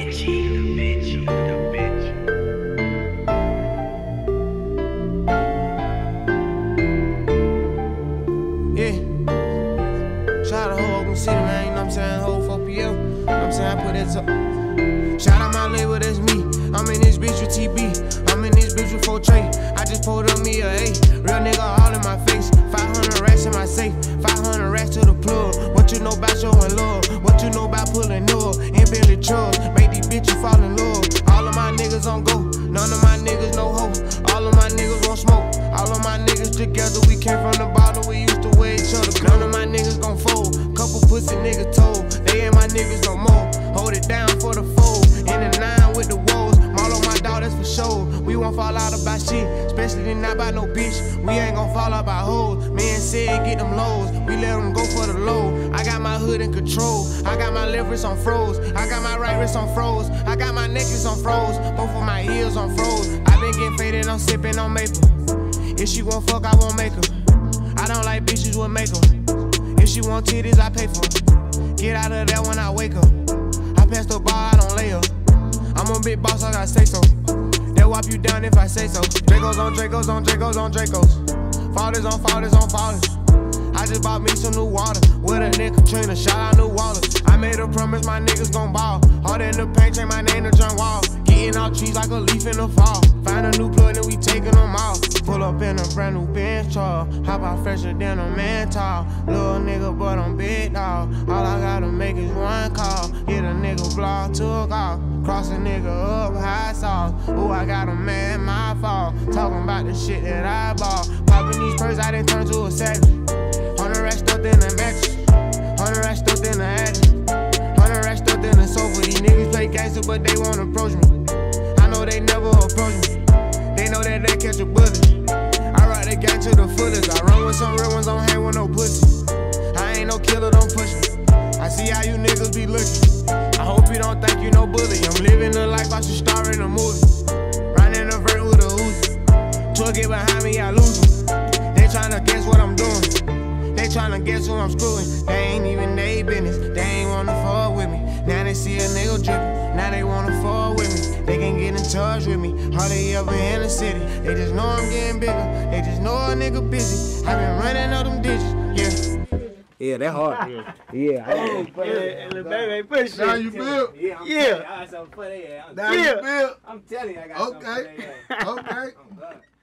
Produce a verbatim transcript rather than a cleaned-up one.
bitchy, the bitchy, the bitch. Yeah. Shout out to Oakland City, man. You know what I'm saying? Whole four P L. You know what I'm saying? I put that up. Shout out my label, that's me. I'm in this bitch with T B. I'm in this bitch with four Trey. I just pulled up me a A. Real nigga all in my face. five hundred racks in my safe. five hundred racks to the plug. What you know about showing love? What you know about pulling up? In Bentley trucks. Make these bitches fall in love. All of my niggas on go. None of my niggas no hope. All of my niggas won't smoke. All of my niggas together. We came from the bottom. We used to wear each other. None of my niggas gon' fold. Couple pussy niggas told. They ain't my niggas no more. Hold it down for the fold. In the nine with the woes. All my dog, that's for sure. We won't fall out about shit, especially not by no bitch. We ain't gon' fall out by hoes. Man said get them lows, we let them go for the low. I got my hood in control. I got my left wrist on froze. I got my right wrist on froze. I got my necklace on froze. Both of my ears on froze. I been getting faded, I'm sipping on maple. If she won't fuck, I won't make her. I don't like bitches with makeup. If she want titties, I pay for her. Get out of there when I wake up. I pass the bar, I don't lay up. I'm a big boss, I gotta say so. They'll wipe you down if I say so. Dracos on Dracos on Dracos on Dracos. Fathers on fathers on fathers. I just bought me some new water. With a nigga Katrina, shout out New Wallace. I made a promise my niggas gon' ball. Hard in the paint, change my name to John Wall. Getting out trees like a leaf in the fall. Find a new plug and we taking them off. Pull up in a brand new Benz truck. Hop out fresher than a man tall. Little nigga, but I'm big dog. All I gotta make is one call. Get a nigga block, took off. Cross a nigga up, high sauce. Ooh, I got a man, my fault. Talking about the shit that I bought. Popping these purses, I done turned to a savage. Hundred racks stuffed in the mattress. Hundred racks stuffed in the attic. Hundred racks stuffed in the sofa. These niggas play gangster, but they won't approach me. I know they never approach me. They know that they catch a bullet. I ride the gang to the fullest. I run with some real ones, don't hang with no pussy. I ain't no killer, don't push me. I see how you niggas be looking. I hope you don't think you no bully. I'm living the life I should star in a movie. Running a vert with a Uzi. Twerk get behind me, I lose them. They tryna guess what I'm doing. They tryna guess who I'm screwing. They ain't even they business. They ain't wanna fuck with me. Now they see a nigga drippin'. Now they wanna fuck with me. They can get in touch with me. Hardly ever in the city. They just know I'm getting bigger. They just know a nigga busy. I been running all them digits. Yeah. Yeah, that hard. Yeah, yeah. Hey, yeah, little baby, push shit. Now you feel? Yeah, I'm Yeah. I got something for that. Now Yeah. you feel? I'm telling you, I got Okay. something for that. Okay. Oh, God.